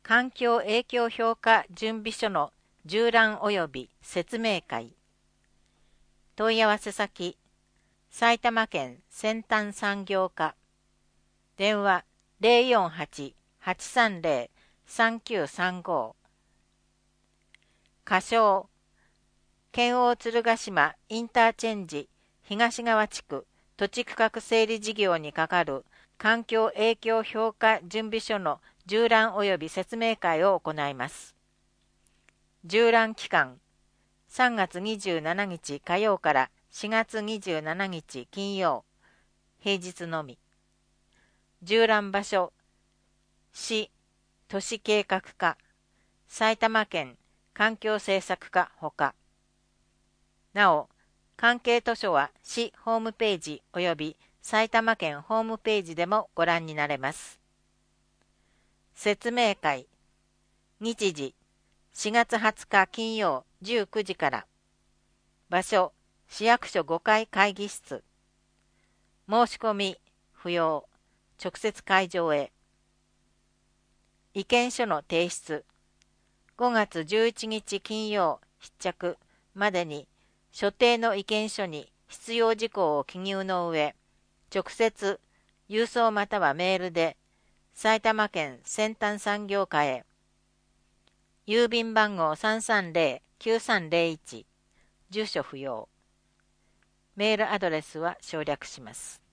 環境影響評価準備書の縦覧及び説明会。問い合わせ先、埼玉県先端産業課。電話048-830-3935。仮称、県央鶴ヶ島インターチェンジ東川地区土地区画整理事業に係る環境影響評価準備書の縦覧及び説明会を行います。縦覧期間、3月27日火曜から4月27日金曜、平日のみ。縦覧場所、市、都市計画課、埼玉県環境政策課ほか。なお、関係図書は市ホームページ及び埼玉県ホームページでもご覧になれます。説明会、日時、4月20日金曜19時から。場所、市役所5階会議室。申し込み、不要。直接会場へ。意見書の提出。5月11日金曜必着までに所定の意見書に必要事項を記入の上、直接、郵送またはメールで埼玉県先端産業課へ。郵便番号330-9301。住所不要。メールアドレスは省略します。